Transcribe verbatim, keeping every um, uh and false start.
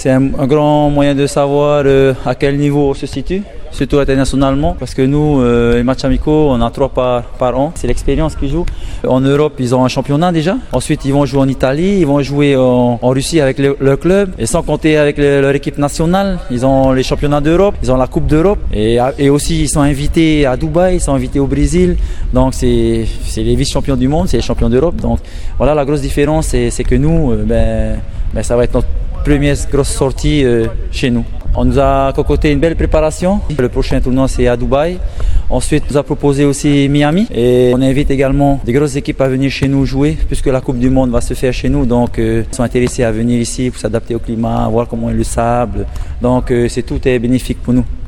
C'est un, un grand moyen de savoir euh, à quel niveau on se situe, surtout internationalement, parce que nous, euh, les matchs amicaux, on a trois par, par an. C'est l'expérience qui joue. En Europe, ils ont un championnat déjà. Ensuite, ils vont jouer en Italie, ils vont jouer en, en Russie avec le, leur club. Et sans compter avec le, leur équipe nationale, ils ont les championnats d'Europe, ils ont la Coupe d'Europe. Et, et aussi, ils sont invités à Dubaï, ils sont invités au Brésil. Donc, c'est, c'est les vice-champions du monde, c'est les champions d'Europe. Donc, voilà, la grosse différence, c'est, c'est que nous, euh, ben, ben, ça va être notre première grosse sortie euh, chez nous. On nous a concocté une belle préparation. Le prochain tournoi, c'est à Dubaï. Ensuite, on nous a proposé aussi Miami. Et on invite également des grosses équipes à venir chez nous jouer, puisque la Coupe du Monde va se faire chez nous. Donc, euh, ils sont intéressés à venir ici pour s'adapter au climat, voir comment est le sable. Donc, euh, c'est tout est bénéfique pour nous.